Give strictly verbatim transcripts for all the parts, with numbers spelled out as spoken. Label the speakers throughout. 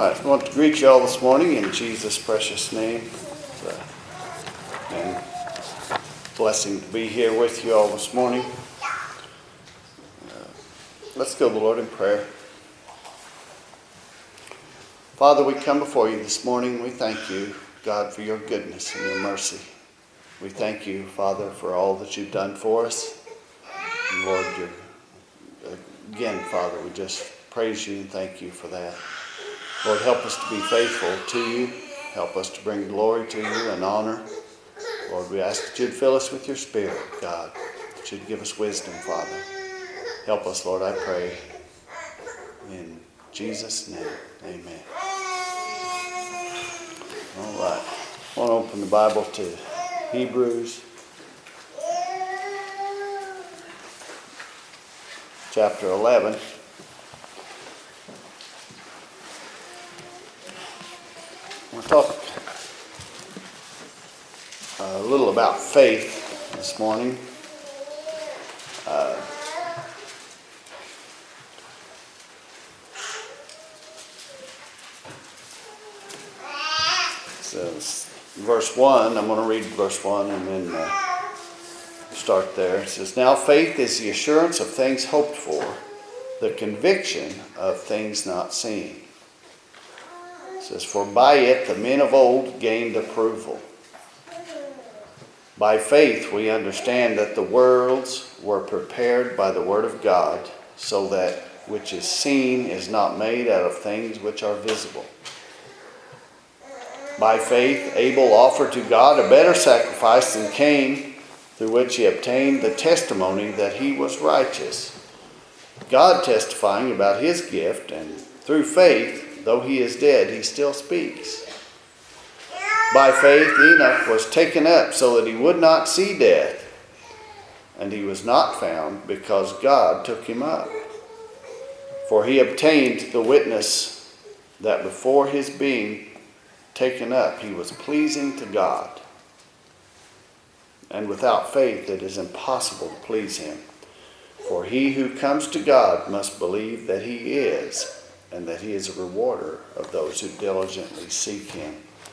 Speaker 1: right, I want to greet you all this morning in Jesus' precious name. It's a, and blessing to be here with you all this morning. Uh, let's go to the Lord in prayer. Father, we come before you this morning. We thank you, God, for your goodness and your mercy. We thank you, Father, for all that you've done for us. And Lord, you're, again, Father, we just praise you and thank you for that. Lord, help us to be faithful to you. Help us to bring glory to you and honor. Lord, we ask that you'd fill us with your Spirit, God, that you'd give us wisdom, Father. Help us, Lord, I pray. In Jesus' name, amen. All right. I want to open the Bible to Hebrews chapter eleven. We'll talk a little about faith this morning. Uh, so verse one, I'm going to read verse one and then uh, start there. It says, "Now faith is the assurance of things hoped for, the conviction of things not seen." It says, "For by it the men of old gained approval. By faith we understand that the worlds were prepared by the word of God, so that which is seen is not made out of things which are visible. By faith Abel offered to God a better sacrifice than Cain, through which he obtained the testimony that he was righteous, God testifying about his gift, and through faith, though he is dead, he still speaks. By faith Enoch was taken up so that he would not see death, and he was not found because God took him up. For he obtained the witness that before his being taken up he was pleasing to God. And without faith it is impossible to please him. For he who comes to God must believe that he is, and that he is a rewarder of those who diligently seek him."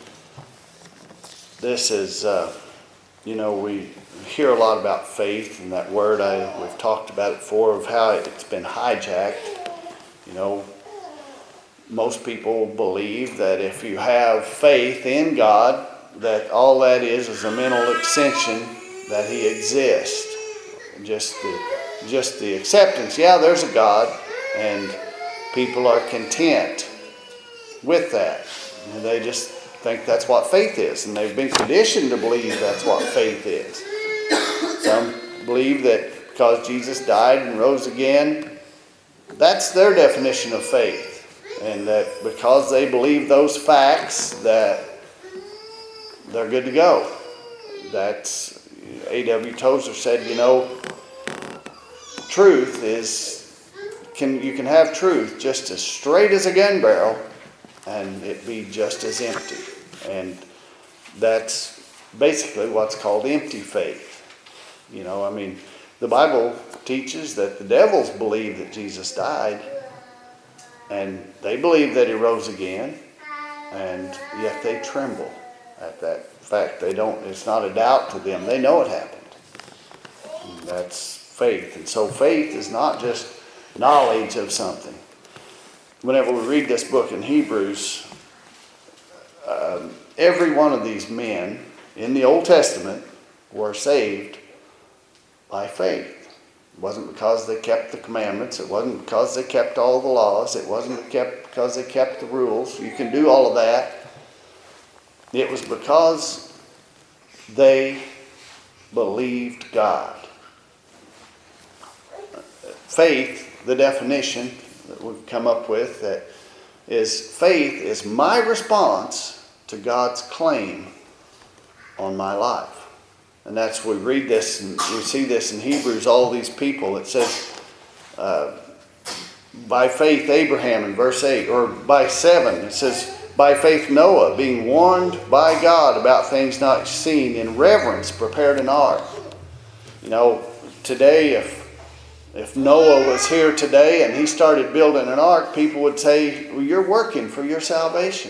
Speaker 1: This is, uh, you know, we hear a lot about faith, and that word, I, we've talked about it before, of how it's been hijacked. You know, most people believe that if you have faith in God, that all that is is a mental extension that he exists. Just the, just the acceptance, yeah, there's a God, and people are content with that. And they just think that's what faith is. And they've been conditioned to believe that's what faith is. Some believe that because Jesus died and rose again, that's their definition of faith. And that because they believe those facts, that they're good to go. That's, A W Tozer said, you know, truth is, Can, you can have truth just as straight as a gun barrel and it be just as empty. And that's basically what's called empty faith. You know, I mean, the Bible teaches that the devils believe that Jesus died, and they believe that he rose again, and yet they tremble at that fact. They don't, it's not a doubt to them. They know it happened. And that's faith. And so faith is not just knowledge of something. Whenever we read this book in Hebrews, um, every one of these men in the Old Testament were saved by faith. It wasn't because they kept the commandments. It wasn't because they kept all the laws. It wasn't kept because they kept the rules. You can do all of that. It was because they believed God. Faith, the definition that we've come up with, that is faith is my response to God's claim on my life. And that's, we read this and we see this in Hebrews, all these people. It says, uh, by faith Abraham in verse eight, or by seven, it says, by faith Noah, being warned by God about things not seen, in reverence prepared an ark. You know, today if If Noah was here today and he started building an ark, people would say, well, you're working for your salvation.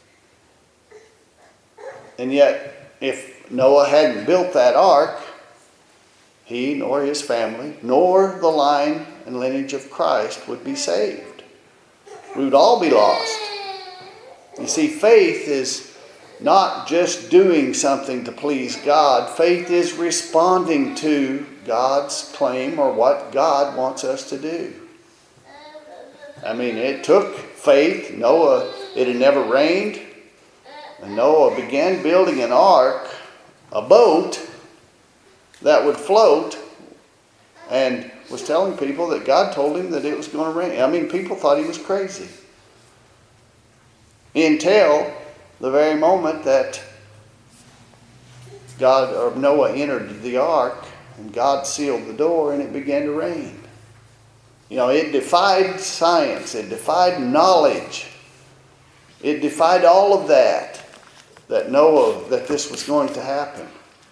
Speaker 1: And yet, if Noah hadn't built that ark, he nor his family, nor the line and lineage of Christ would be saved. We would all be lost. You see, faith is not just doing something to please God. Faith is responding to God's claim or what God wants us to do. I mean, it took faith. Noah, it had never rained. And Noah began building an ark, a boat that would float, and was telling people that God told him that it was going to rain. I mean, people thought he was crazy. Until the very moment that God or Noah entered the ark, and God sealed the door, and it began to rain. You know, it defied science. It defied knowledge. It defied all of that, that Noah, that this was going to happen.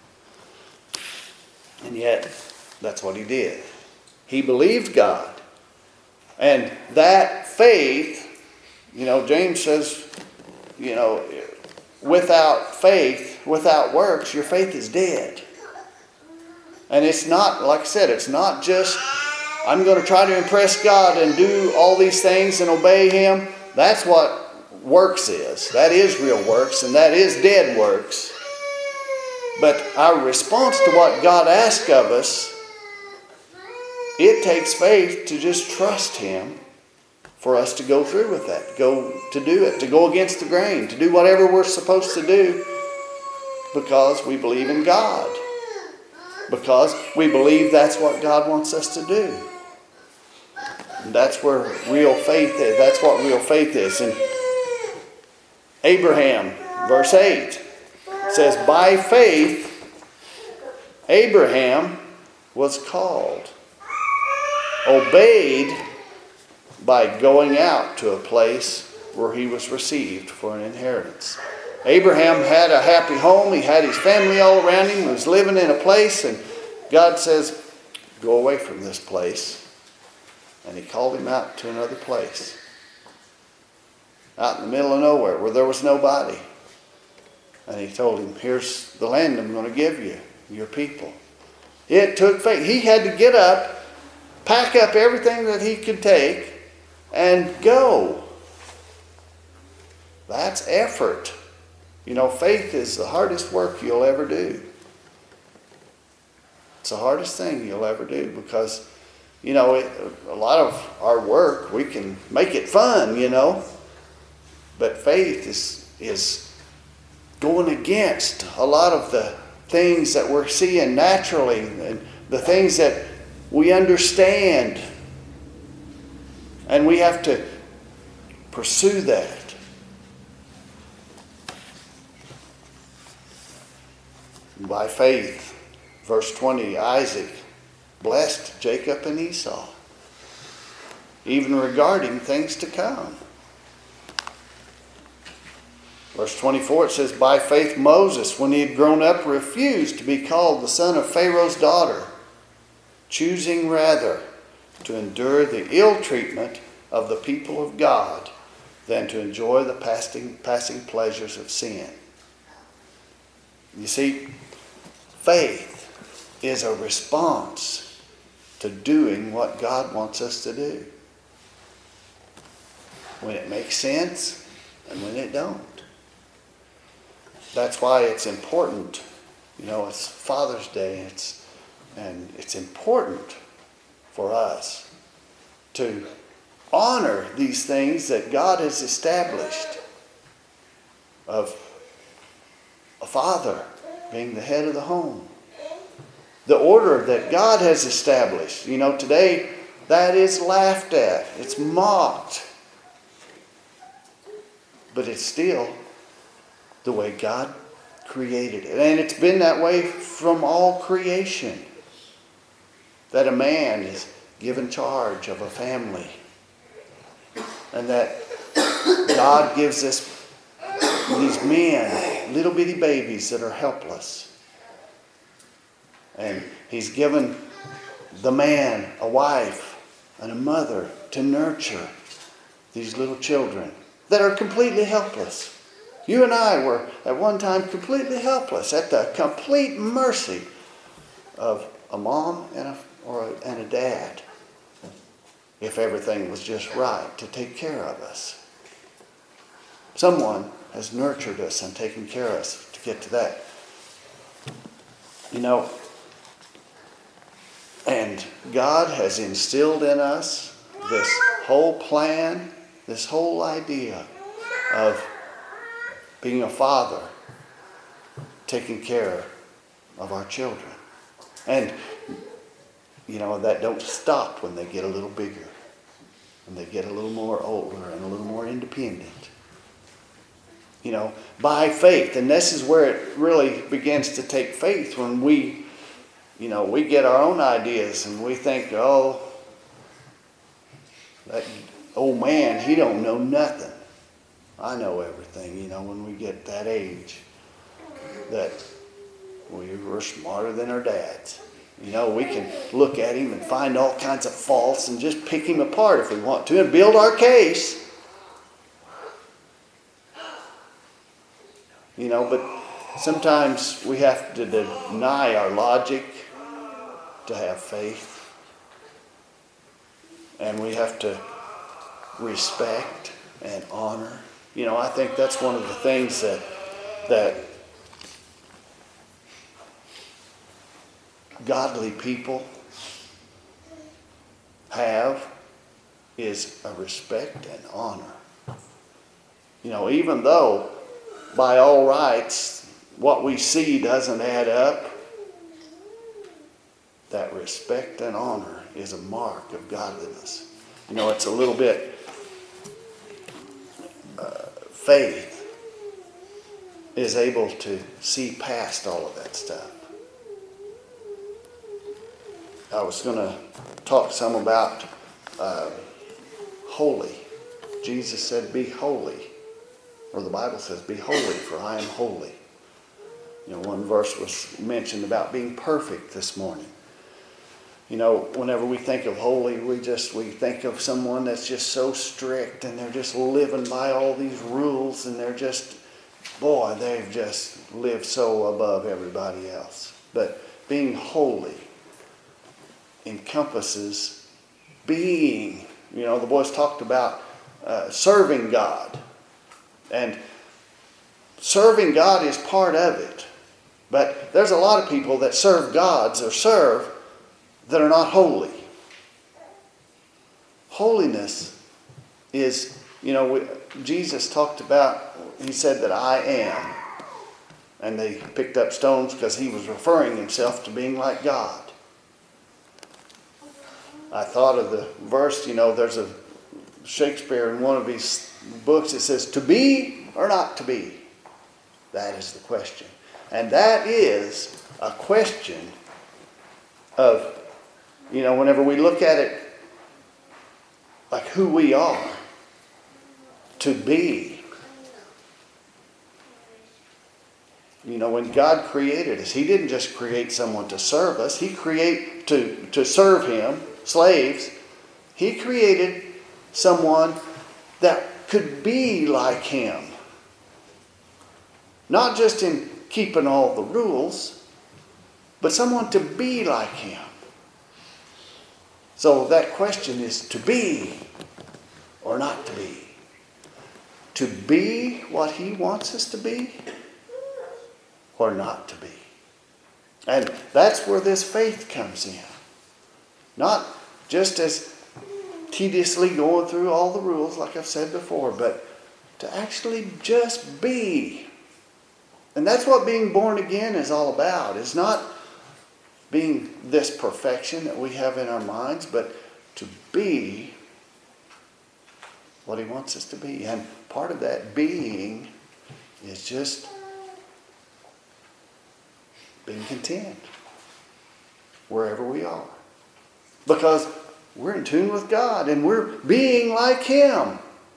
Speaker 1: And yet, that's what he did. He believed God. And that faith, you know, James says, you know, without faith, without works, your faith is dead. And it's not, like I said, it's not just, I'm going to try to impress God and do all these things and obey Him. That's what works is. That is real works, and that is dead works. But our response to what God asks of us, it takes faith to just trust Him for us to go through with that, go to do it, to go against the grain, to do whatever we're supposed to do because we believe in God. Because we believe that's what God wants us to do. And that's where real faith is. That's what real faith is. And Abraham, verse eight, says, by faith, Abraham was called, obeyed by going out to a place where he was received for an inheritance. Abraham had a happy home. He had his family all around him. He was living in a place, and God says, go away from this place. And He called him out to another place, out in the middle of nowhere where there was nobody. And He told him, here's the land I'm going to give you, your people. It took faith. He had to get up, pack up everything that he could take, and go. That's effort. You know, faith is the hardest work you'll ever do. It's the hardest thing you'll ever do because, you know, it, a lot of our work, we can make it fun, you know. But faith is is going against a lot of the things that we're seeing naturally and the things that we understand. And we have to pursue that. By faith, verse twenty, Isaac blessed Jacob and Esau, even regarding things to come. Verse twenty-four, it says, by faith Moses, when he had grown up, refused to be called the son of Pharaoh's daughter, choosing rather to endure the ill treatment of the people of God than to enjoy the passing, passing pleasures of sin. You see, faith is a response to doing what God wants us to do. When it makes sense and when it don't. That's why it's important. You know, it's Father's Day. It's, and it's important for us to honor these things that God has established of a father being the head of the home. The order that God has established. You know, today that is laughed at. It's mocked. But it's still the way God created it. And it's been that way from all creation. That a man is given charge of a family. And that God gives us these men, little bitty babies that are helpless. And He's given the man, a wife, and a mother to nurture these little children that are completely helpless. You and I were at one time completely helpless, at the complete mercy of a mom and a, or a, and a dad, if everything was just right to take care of us. Someone has nurtured us and taken care of us to get to that. You know, and God has instilled in us this whole plan, this whole idea of being a father, taking care of our children. And, you know, that don't stop when they get a little bigger, when they get a little more older and a little more independent. You know, by faith. And this is where it really begins to take faith, when we, you know, we get our own ideas and we think, oh, that old man, he don't know nothing. I know everything, you know, when we get that age, that we were smarter than our dads. You know, we can look at him and find all kinds of faults and just pick him apart if we want to and build our case. You know, but sometimes we have to deny our logic to have faith. And we have to respect and honor. You know, I think that's one of the things that that godly people have, is a respect and honor. You know, even though by all rights what we see doesn't add up, that respect and honor is a mark of godliness. You know, it's a little bit uh, faith is able to see past all of that stuff. I was going to talk some about uh, holy. Jesus said, be holy. Or the Bible says, be holy, for I am holy. You know, one verse was mentioned about being perfect this morning. You know, whenever we think of holy, we just, we think of someone that's just so strict and they're just living by all these rules and they're just, boy, they've just lived so above everybody else. But being holy encompasses being, you know, the boys talked about uh, serving God. And serving God is part of it. But there's a lot of people that serve gods or serve that are not holy. Holiness is, you know, we, Jesus talked about, he said that I am. And they picked up stones because he was referring himself to being like God. I thought of the verse, you know, there's a Shakespeare in one of his books, it says, to be or not to be? That is the question. And that is a question of, you know, whenever we look at it like who we are, to be. You know, when God created us, he didn't just create someone to serve us. He created to, to serve him, slaves. He created someone that could be like him. Not just in keeping all the rules, but someone to be like him. So that question is to be or not to be. To be what he wants us to be or not to be. And that's where this faith comes in. Not just as tediously going through all the rules like I've said before, but to actually just be. And that's what being born again is all about. It's not being this perfection that we have in our minds, but to be what he wants us to be. And part of that being is just being content wherever we are. Because we're in tune with God and we're being like him.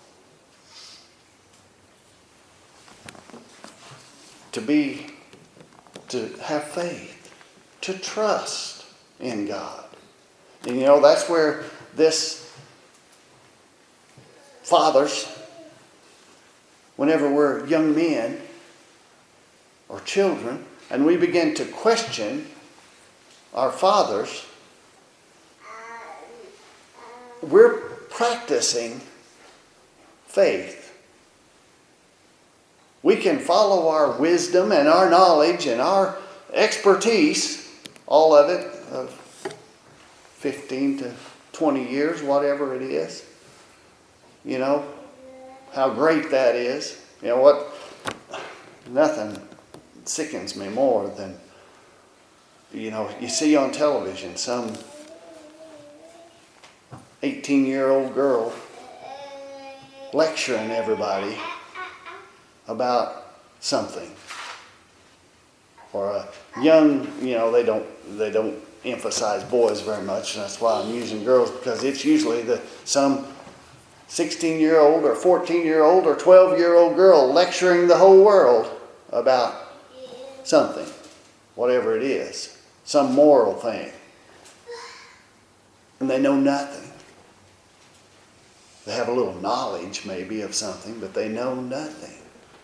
Speaker 1: To be, to have faith, to trust in God. And you know, that's where this fathers, whenever we're young men or children, and we begin to question our fathers, we're practicing faith. We can follow our wisdom and our knowledge and our expertise, all of it, of fifteen to twenty years, whatever it is. You know, how great that is. You know what? Nothing sickens me more than, you know, you see on television some eighteen-year-old girl lecturing everybody about something. Or a young, you know, they don't they don't emphasize boys very much, and that's why I'm using girls, because it's usually the some sixteen-year-old or fourteen-year-old or twelve-year-old girl lecturing the whole world about something, whatever it is, some moral thing. And they know nothing. They have a little knowledge maybe of something, but they know nothing.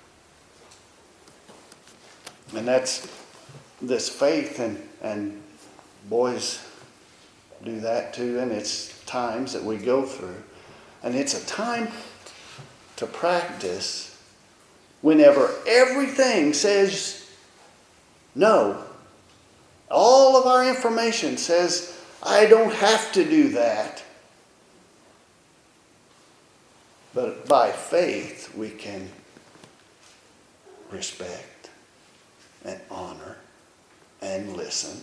Speaker 1: And that's this faith, and, and boys do that too, and it's times that we go through. And it's a time to practice whenever everything says no. All of our information says, I don't have to do that. But by faith, we can respect and honor and listen.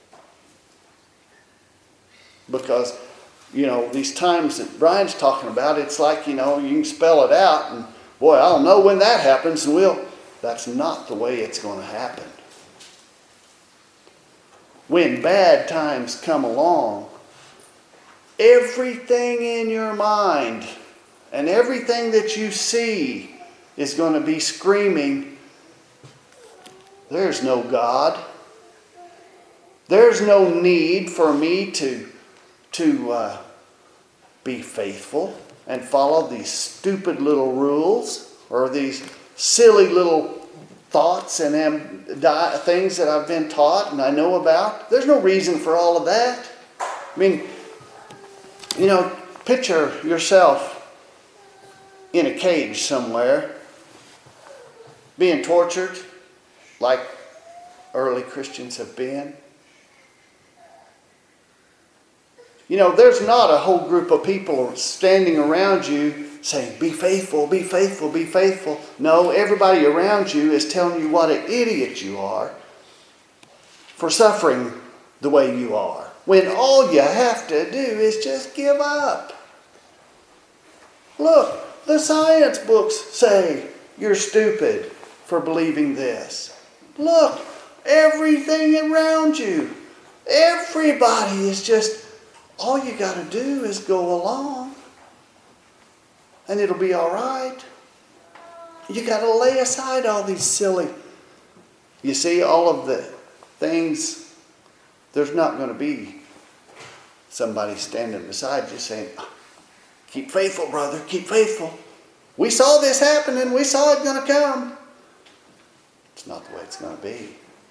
Speaker 1: Because, you know, these times that Brian's talking about, it's like, you know, you can spell it out, and boy, I don't know when that happens, and we'll... That's not the way it's going to happen. When bad times come along, everything in your mind and everything that you see is going to be screaming, there's no God. There's no need for me to, to uh, be faithful and follow these stupid little rules or these silly little thoughts and am, di- things that I've been taught and I know about. There's no reason for all of that. I mean, you know, picture yourself in a cage somewhere, being tortured like early Christians have been. You know, there's not a whole group of people standing around you saying, be faithful, be faithful, be faithful. No, everybody around you is telling you what an idiot you are for suffering the way you are, when all you have to do is just give up. Look, the science books say you're stupid for believing this. Look, everything around you, everybody is just, all you got to do is go along and it'll be all right. You got to lay aside all these silly, you see, all of the things. There's not going to be somebody standing beside you saying, keep faithful, brother, keep faithful. We saw this happen and we saw it going to come. It's not the way it's going to be.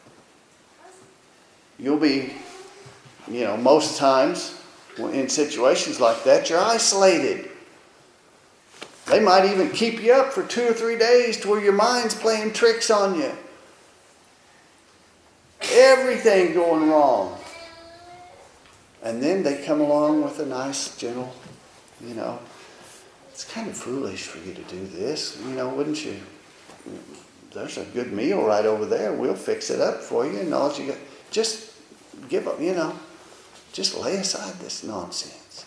Speaker 1: You'll be, you know, most times in situations like that, you're isolated. They might even keep you up for two or three days to where your mind's playing tricks on you. Everything going wrong. And then they come along with a nice, gentle, you know, it's kind of foolish for you to do this, you know, wouldn't you? There's a good meal right over there. We'll fix it up for you. And all you got, just give up, you know, just lay aside this nonsense.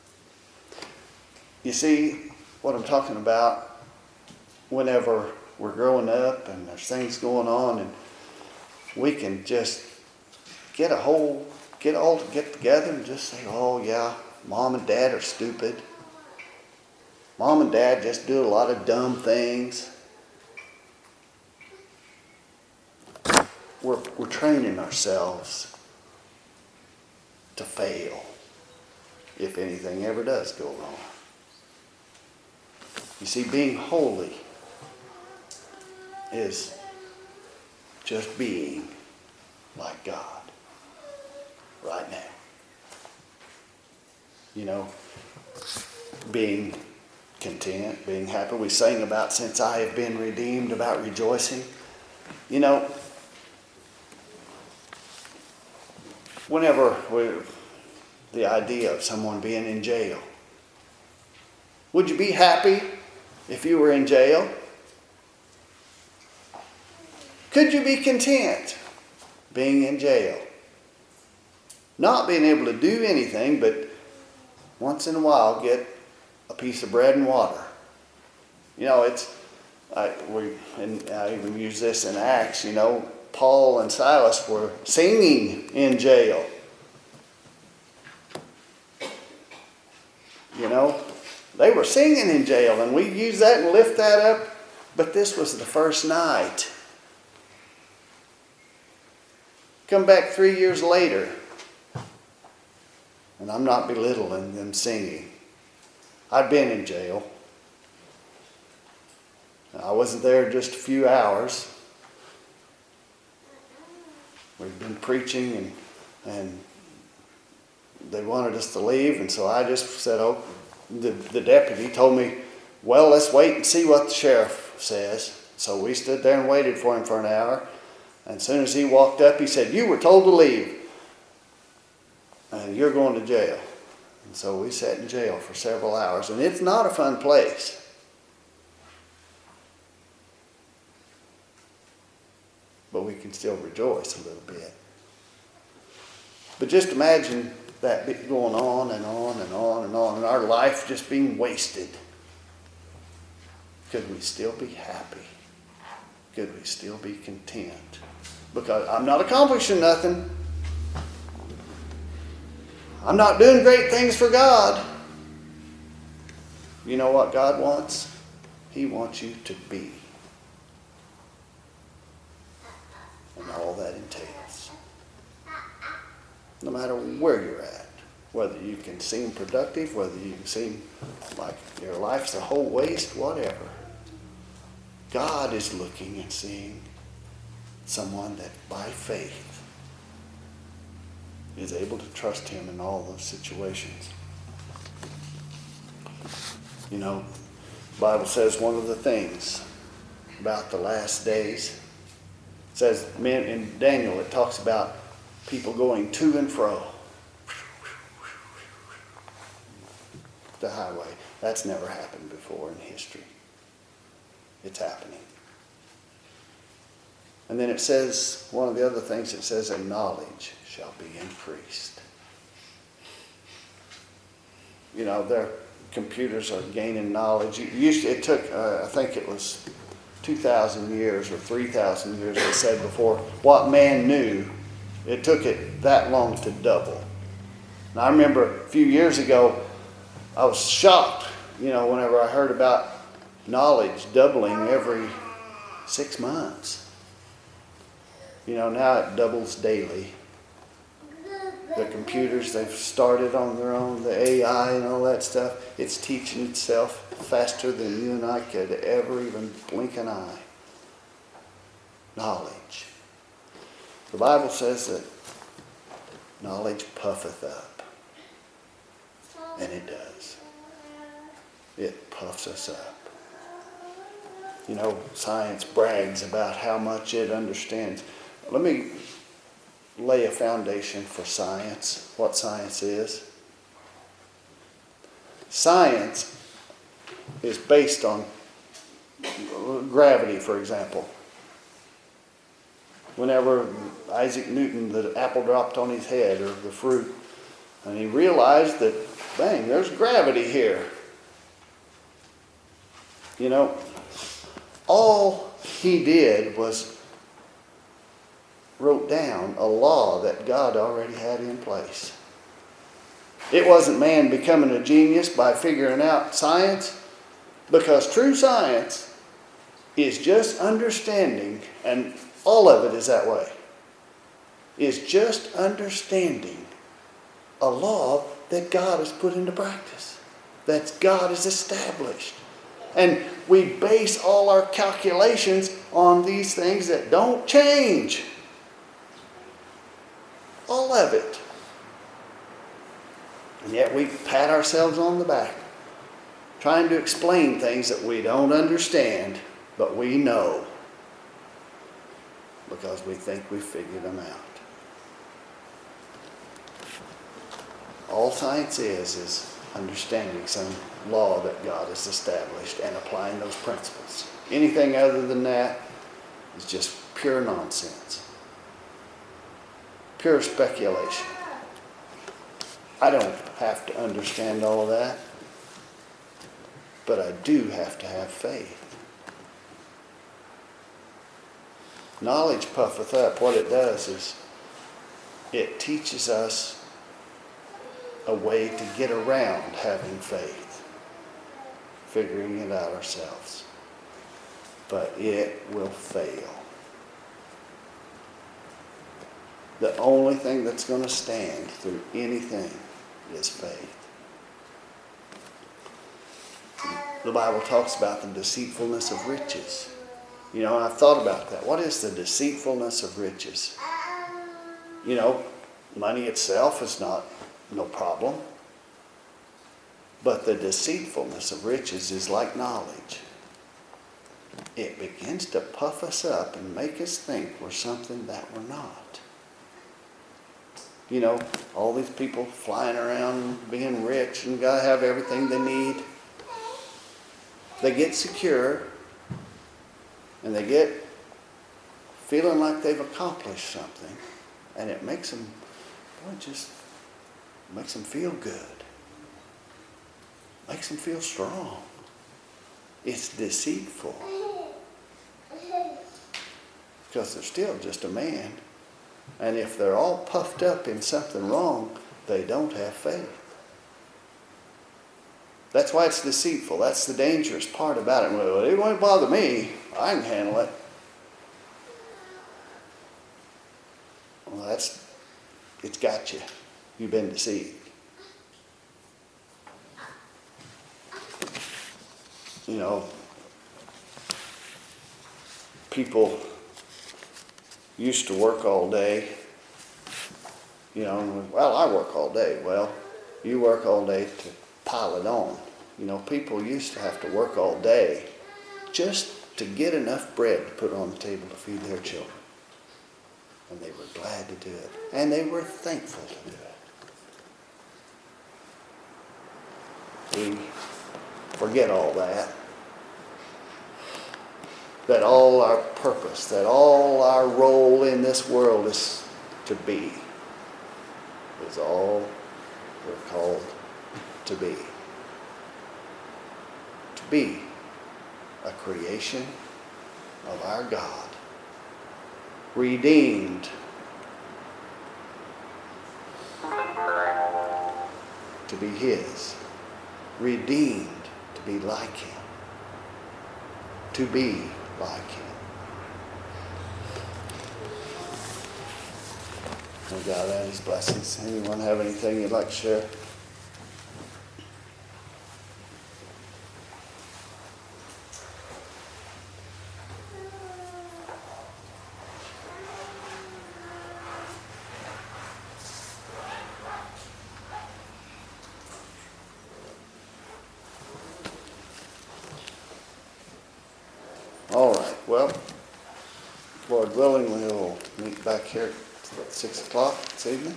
Speaker 1: You see what I'm talking about? Whenever we're growing up and there's things going on, and we can just get a whole, get all get together and just say, oh yeah, mom and dad are stupid. Mom and dad just do a lot of dumb things. We're, we're training ourselves to fail. if anything ever does go wrong. You see, being holy is just being like God right now. You know, being content, being happy. We sang about since I have been redeemed, about rejoicing. You know, whenever we, the idea of someone being in jail, would you be happy if you were in jail? Could you be content being in jail? Not being able to do anything but once in a while get a piece of bread and water. You know, it's, I, we, and I even use this in Acts, you know, Paul and Silas were singing in jail. You know, they were singing in jail, and we use that and lift that up, but this was the first night. Come back three years later, and I'm not belittling them singing. I'd been in jail. I wasn't there just a few hours. We've been preaching, and and they wanted us to leave, and so I just said, oh, the, the deputy told me, well, let's wait and see what the sheriff says. So we stood there and waited for him for an hour. And as soon as he walked up, he said, you were told to leave, and you're going to jail. And so we sat in jail for several hours, and it's not a fun place. But we can still rejoice a little bit. But just imagine that bit going on and on and on and on, and our life just being wasted. Could we still be happy? Could we still be content? Because I'm not accomplishing nothing. I'm not doing great things for God. You know what God wants? He wants you to be. And all that entails. No matter where you're at. Whether you can seem productive, whether you can seem like your life's a whole waste, whatever. God is looking and seeing someone that by faith is able to trust him in all those situations. You know, the Bible says one of the things about the last days, it says men in Daniel, it talks about people going to and fro. The highway. That's never happened before in history. It's happening. And then it says, one of the other things it says, and knowledge shall be increased. You know, their computers are gaining knowledge. It, used to, it took, uh, I think it was two thousand years or three thousand years, they said before, what man knew, it took it that long to double. And I remember a few years ago, I was shocked, you know, whenever I heard about knowledge doubling every six months. You know, now it doubles daily. The computers, they've started on their own, the A I and all that stuff, it's teaching itself faster than you and I could ever even blink an eye. Knowledge. The Bible says that knowledge puffeth up. And it does. It puffs us up. You know, science brags about how much it understands. Let me lay a foundation for science, what science is. Science is based on gravity, for example. Whenever Isaac Newton, the apple dropped on his head, or the fruit, and he realized that, bang, there's gravity here. You know, all he did was wrote down a law that God already had in place. It wasn't man becoming a genius by figuring out science, because true science is just understanding, and all of it is that way, is just understanding a law that God has put into practice, that God has established. And we base all our calculations on these things that don't change. All of it. And yet we pat ourselves on the back, trying to explain things that we don't understand, but we know, because we think we figured them out. All science is, is understanding some law that God has established and applying those principles. Anything other than that is just pure nonsense. Pure speculation. I don't have to understand all of that, but I do have to have faith. Knowledge puffeth up. What it does is it teaches us a way to get around having faith, figuring it out ourselves. But it will fail. The only thing that's going to stand through anything is faith. The Bible talks about the deceitfulness of riches. You know, I've thought about that. What is the deceitfulness of riches? You know, money itself is not no problem. But the deceitfulness of riches is like knowledge. It begins to puff us up and make us think we're something that we're not. You know, all these people flying around being rich and got to have everything they need. They get secure and they get feeling like they've accomplished something, and it makes them, boy, just makes them feel good. Makes them feel strong. It's deceitful. Because they're still just a man. And if they're all puffed up in something wrong, they don't have faith. That's why it's deceitful. That's the dangerous part about it. Well, it won't bother me. I can handle it. Well, that's, it's got you. You've been deceived. You know, people used to work all day. You know, well, I work all day. Well, you work all day to pile it on. You know, people used to have to work all day just to get enough bread to put on the table to feed their children. And they were glad to do it. And they were thankful to do it. We forget all that. That all our purpose, that all our role in this world is to be, is all we're called to be. To be a creation of our God, redeemed to be His, redeemed to be like Him, to be like Him. May God add His blessings. Anyone have anything you'd like to share? All right, well, Lord willing, we'll meet back here at six o'clock this evening.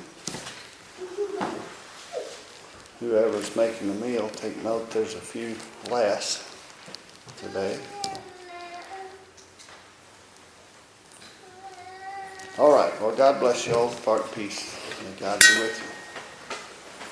Speaker 1: Whoever's making the meal, take note there's a few less today. All right, well, God bless you all. Depart in peace. May God be with you.